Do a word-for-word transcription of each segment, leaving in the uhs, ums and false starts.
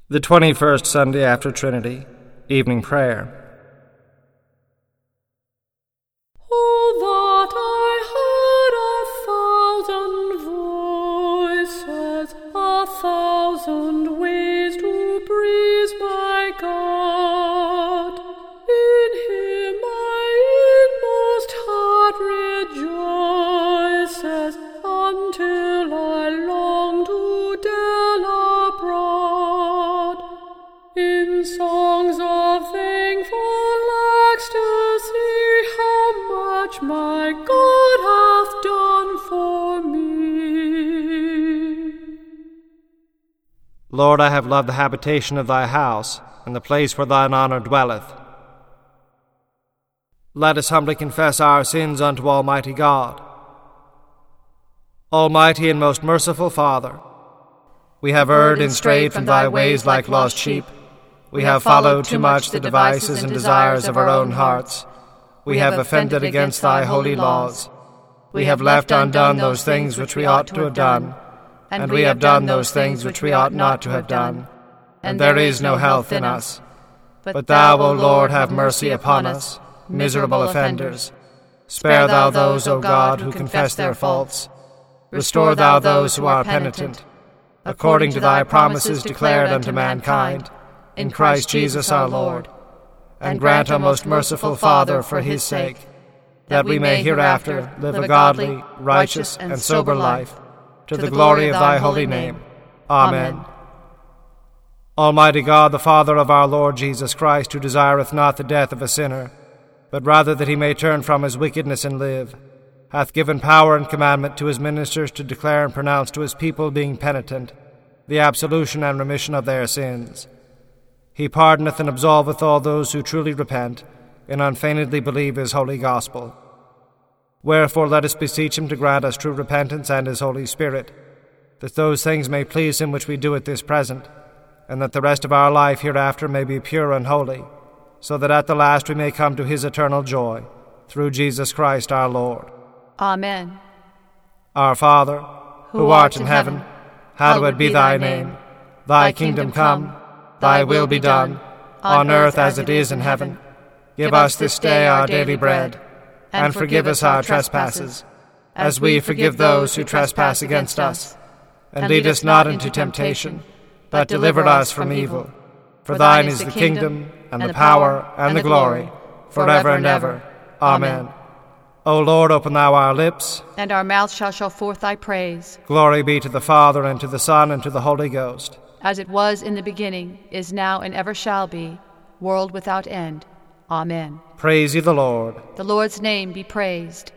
The twenty-first Sunday after Trinity, Evening Prayer. Oh, that I heard a thousand voices, a thousand ways to praise my God. In Him my inmost heart rejoices, until I long to dwell abroad. In songs of thankful ecstasy, how much my God hath done for me. Lord, I have loved the habitation of thy house, and the place where thine honour dwelleth. Let us humbly confess our sins unto Almighty God. Almighty and most merciful Father, we have erred and strayed from thy ways like lost sheep. We have followed too much the devices and desires of our own hearts. We have offended against thy holy laws. We have left undone those things which we ought to have done, and we have done those things which we ought not to have done. And there is no health in us. But thou, O Lord, have mercy upon us, miserable offenders. Spare thou those, O God, who confess their faults. Restore thou those who are penitent, according to thy promises declared unto mankind, in Christ Jesus our Lord. And grant, O most merciful Father, for his sake, that we may hereafter live a godly, righteous, and sober life, to the glory of thy holy name. Amen. Almighty God, the Father of our Lord Jesus Christ, who desireth not the death of a sinner, but rather that he may turn from his wickedness and live, hath given power and commandment to his ministers to declare and pronounce to his people, being penitent, the absolution and remission of their sins. He pardoneth and absolveth all those who truly repent and unfeignedly believe his holy gospel. Wherefore let us beseech him to grant us true repentance and his Holy Spirit, that those things may please him which we do at this present, and that the rest of our life hereafter may be pure and holy, so that at the last we may come to his eternal joy, through Jesus Christ our Lord. Amen. Our Father, who, who art in heaven, hallowed be thy name. Thy kingdom come, thy will be done, on earth as it is in heaven. Give us this day our daily bread, and forgive us our trespasses, as we forgive those who trespass against us. And lead us not into temptation, but deliver us from evil. For thine is the kingdom, and the power, and the glory, forever and ever. Amen. O Lord, open thou our lips, and our mouths shall show forth thy praise. Glory be to the Father, and to the Son, and to the Holy Ghost. As it was in the beginning, is now, and ever shall be, world without end. Amen. Praise ye the Lord. The Lord's name be praised.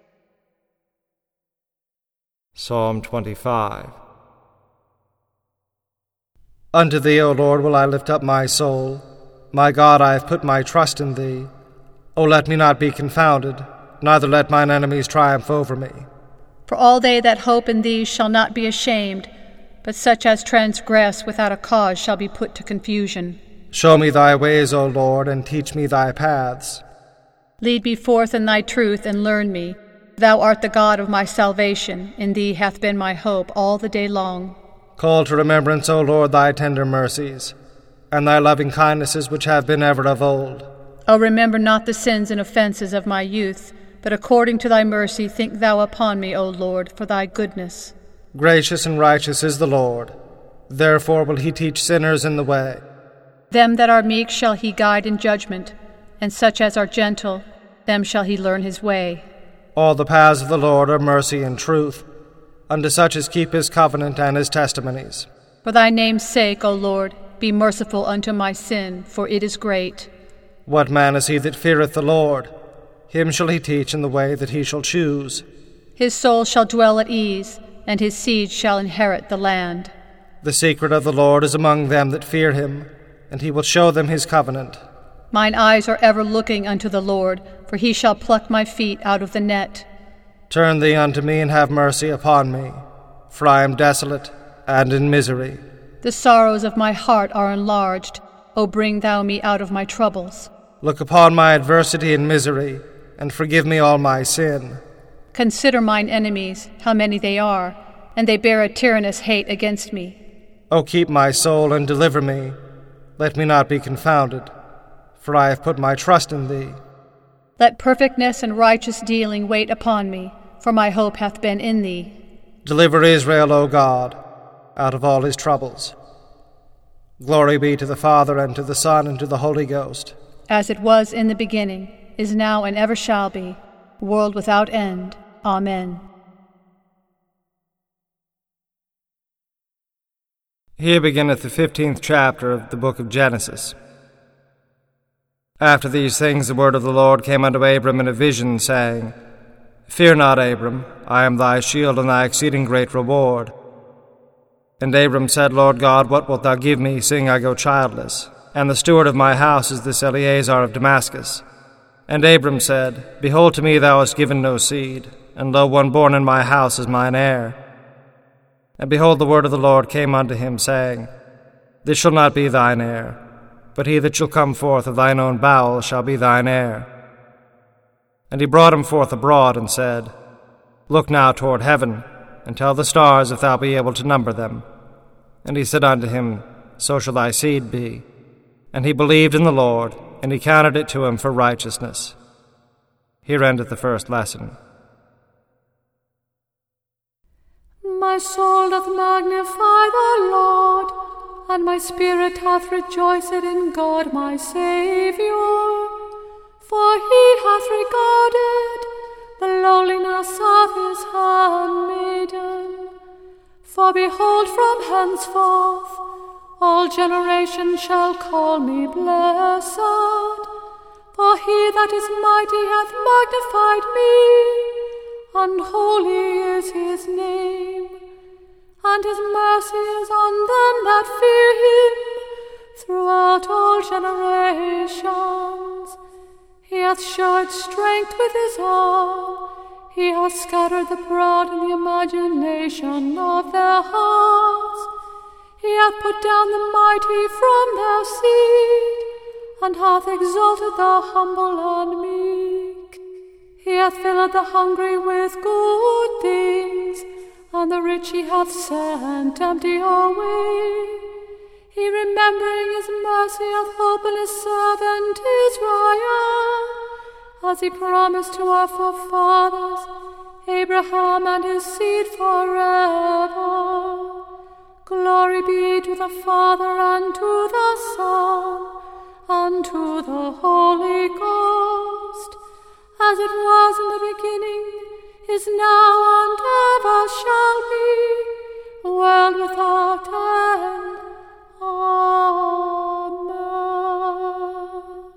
Psalm twenty-five. Unto thee, O Lord, will I lift up my soul. My God, I have put my trust in thee. O let me not be confounded, neither let mine enemies triumph over me. For all they that hope in thee shall not be ashamed, but such as transgress without a cause shall be put to confusion. Show me thy ways, O Lord, and teach me thy paths. Lead me forth in thy truth, and learn me. Thou art the God of my salvation. In thee hath been my hope all the day long. Call to remembrance, O Lord, thy tender mercies, and thy loving kindnesses which have been ever of old. O remember not the sins and offenses of my youth, but according to thy mercy think thou upon me, O Lord, for thy goodness. Gracious and righteous is the Lord. Therefore will he teach sinners in the way. Them that are meek shall he guide in judgment, and such as are gentle, them shall he learn his way. All the paths of the Lord are mercy and truth, unto such as keep his covenant and his testimonies. For thy name's sake, O Lord, be merciful unto my sin, for it is great. What man is he that feareth the Lord? Him shall he teach in the way that he shall choose. His soul shall dwell at ease, and his seed shall inherit the land. The secret of the Lord is among them that fear him, and he will show them his covenant. Mine eyes are ever looking unto the Lord, for he shall pluck my feet out of the net. Turn thee unto me, and have mercy upon me, for I am desolate and in misery. The sorrows of my heart are enlarged. O bring thou me out of my troubles. Look upon my adversity and misery, and forgive me all my sin. Consider mine enemies, how many they are, and they bear a tyrannous hate against me. O keep my soul and deliver me. Let me not be confounded, for I have put my trust in thee. Let perfectness and righteous dealing wait upon me, for my hope hath been in thee. Deliver Israel, O God, out of all his troubles. Glory be to the Father, and to the Son, and to the Holy Ghost. As it was in the beginning, is now, and ever shall be, world without end. Amen. Here beginneth the fifteenth chapter of the book of Genesis. After these things the word of the Lord came unto Abram in a vision, saying, Fear not, Abram, I am thy shield and thy exceeding great reward. And Abram said, Lord God, what wilt thou give me, seeing I go childless? And the steward of my house is this Eleazar of Damascus. And Abram said, Behold, to me thou hast given no seed, and lo, one born in my house is mine heir. And behold, the word of the Lord came unto him, saying, This shall not be thine heir, but he that shall come forth of thine own bowels shall be thine heir. And he brought him forth abroad, and said, Look now toward heaven, and tell the stars if thou be able to number them. And he said unto him, So shall thy seed be. And he believed in the Lord, and he counted it to him for righteousness. Here endeth the first lesson. My soul doth magnify the Lord, and my spirit hath rejoiced in God my Saviour. For he hath regarded the lowliness of his handmaiden. For behold, from henceforth all generations shall call me blessed. For he that is mighty hath magnified me, and holy is his name. And his mercy is on them that fear him throughout all generations. He hath showed strength with his arm. He hath scattered the proud in the imagination of their hearts. He hath put down the mighty from their seat, and hath exalted the humble and meek. He hath filled the hungry with good things, and the rich he hath sent empty away. He, remembering his mercy, hath opened his servant Israel, as he promised to our forefathers, Abraham and his seed forever. Glory be to the Father, and to the Son, and to the Holy Ghost, as it was in the beginning, is now, and ever shall be, world without end. Amen.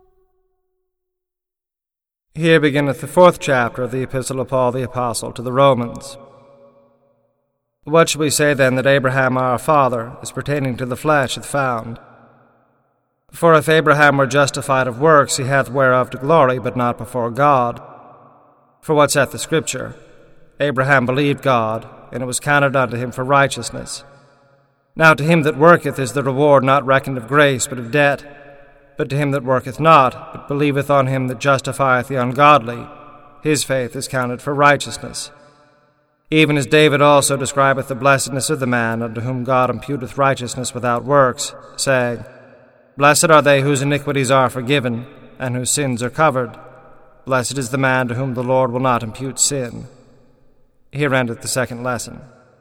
Here beginneth the fourth chapter of the Epistle of Paul the Apostle to the Romans. What shall we say then that Abraham our father, as pertaining to the flesh, hath found? For if Abraham were justified of works, he hath whereof to glory, but not before God. For what saith the Scripture? Abraham believed God, and it was counted unto him for righteousness. Now to him that worketh is the reward not reckoned of grace, but of debt. But to him that worketh not, but believeth on him that justifieth the ungodly, his faith is counted for righteousness. Even as David also describeth the blessedness of the man unto whom God imputeth righteousness without works, saying, Blessed are they whose iniquities are forgiven, and whose sins are covered. Blessed is the man to whom the Lord will not impute sin. Here endeth the second lesson.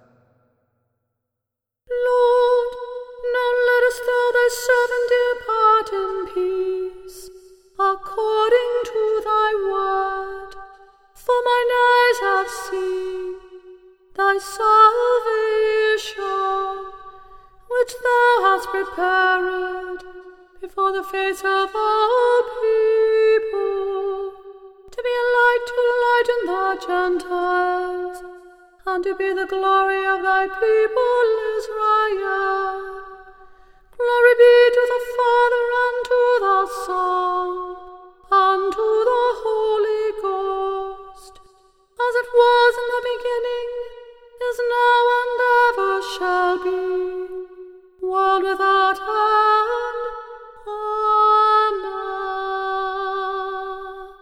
Lord, now lettest thou thy servant depart in peace, according to thy word. For mine eyes have seen thy salvation, which thou hast prepared before the face of all people, to be a light to lighten the Gentiles, and to be the glory of thy people Israel. Glory be to the Father, and to the Son, and to the Holy Ghost, as it was in the beginning, is now, and ever shall be, world without end. Amen.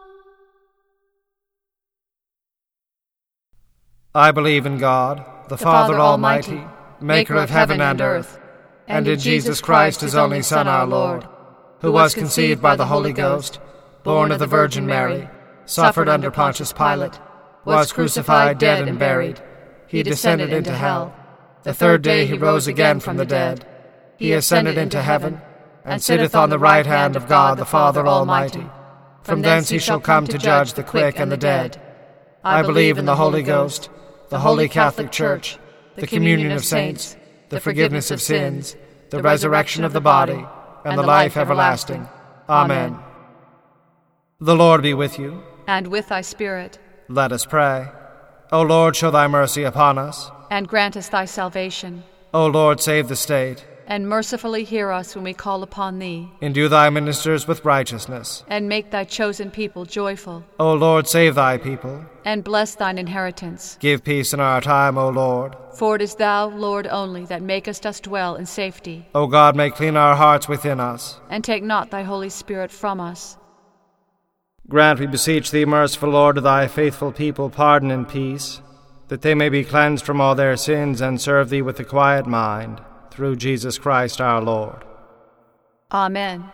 I believe in God, the, The Father, Father Almighty, Almighty, maker of heaven and earth, and in Jesus Christ, his only Son, our Lord, who was conceived by the Holy Ghost, born of the Virgin Mary, suffered under Pontius Pilate, was crucified, dead, and buried. He descended into hell. The third day he rose again from the dead. He ascended into heaven, and sitteth on the right hand of God the Father Almighty. From thence he shall come to judge the quick and the dead. I believe in the Holy Ghost, the Holy Catholic Church, the communion of saints, the forgiveness of sins, the resurrection of the body, and the life everlasting. Amen. The Lord be with you. And with thy spirit. Let us pray. O Lord, show thy mercy upon us. And grant us thy salvation. O Lord, save the state. And mercifully hear us when we call upon thee. Endue thy ministers with righteousness. And make thy chosen people joyful. O Lord, save thy people. And bless thine inheritance. Give peace in our time, O Lord. For it is thou, Lord, only, that makest us dwell in safety. O God, make clean our hearts within us. And take not thy Holy Spirit from us. Grant, we beseech thee, merciful Lord, to thy faithful people pardon and peace, that they may be cleansed from all their sins and serve thee with a quiet mind, through Jesus Christ our Lord. Amen.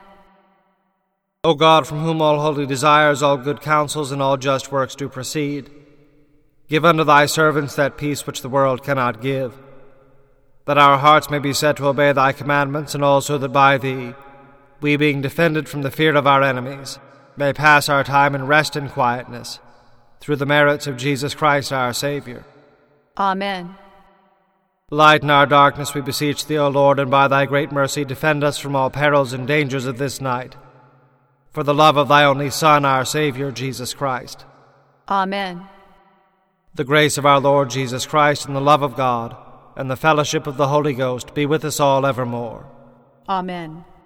O God, from whom all holy desires, all good counsels, and all just works do proceed, give unto thy servants that peace which the world cannot give, that our hearts may be set to obey thy commandments, and also that by thee, we being defended from the fear of our enemies, may pass our time in rest and quietness, through the merits of Jesus Christ our Savior. Amen. Lighten our darkness, we beseech thee, O Lord, and by thy great mercy defend us from all perils and dangers of this night, for the love of thy only Son, our Savior, Jesus Christ. Amen. The grace of our Lord Jesus Christ, and the love of God, and the fellowship of the Holy Ghost be with us all evermore. Amen.